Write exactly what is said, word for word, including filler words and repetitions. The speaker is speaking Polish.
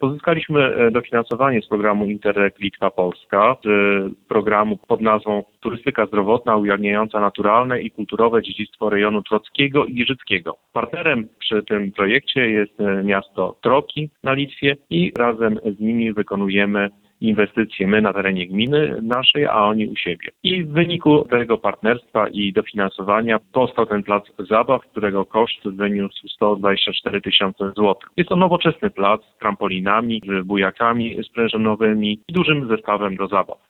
Pozyskaliśmy e, dofinansowanie z programu Interreg Litwa-Polska, z programu pod nazwą Turystyka zdrowotna ujawniająca naturalne i kulturowe dziedzictwo rejonu trockiego i giżyckiego. Partnerem przy tym projekcie jest e, miasto Troki na Litwie i razem z nimi wykonujemy inwestycje my na terenie gminy naszej, a oni u siebie. I w wyniku tego partnerstwa i dofinansowania powstał ten plac zabaw, którego koszt wyniósł sto dwadzieścia cztery tysiące złotych. Jest to nowoczesny plac z trampolinami, z bujakami sprężynowymi i dużym zestawem do zabaw.